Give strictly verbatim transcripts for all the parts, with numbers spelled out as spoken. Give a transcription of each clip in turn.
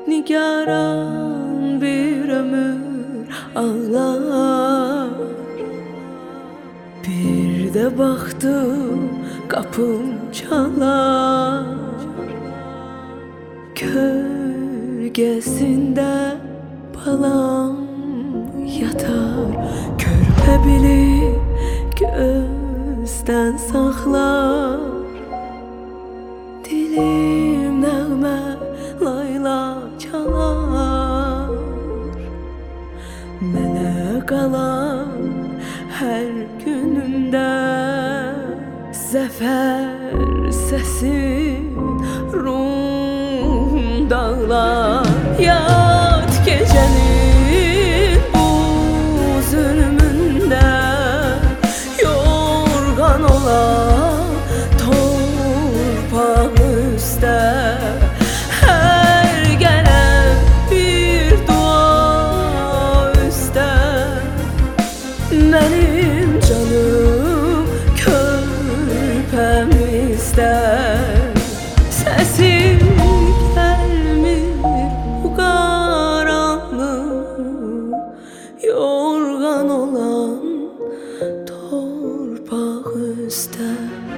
nigaran bir ömür ağlar. Bir de baktım kapım çalar, kölgesinde balam yatar. Körpe bilip gözden saklar, dilim nəğmə layla çalar. Mənə qalan hər günümdə zəfər səsin ruhum dağlar. Yat gecənin bu zülmündə, yorğan olan torpaq üstə. Hər gələn bir dua üstə, mənim canım körpəmizdə. Səsim gəlmir bu qaranlıq, yorğan olan torpaq üstə.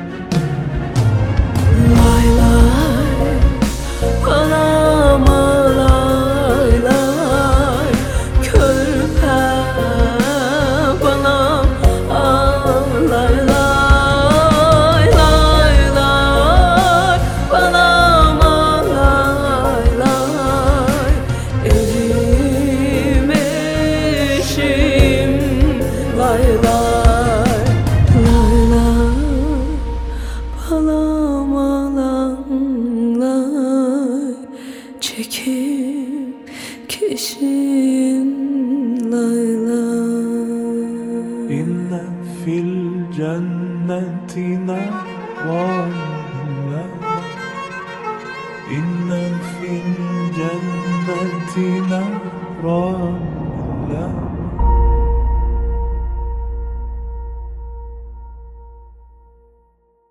Lay lay, balama lay lay, körpə balam lay lay, lay lay, balama lay lay. Evim eşim lay lay, lay lay, balama lay, çekip kişim lay lay. İnne fil cenneti naran, İnne fil cenneti naran.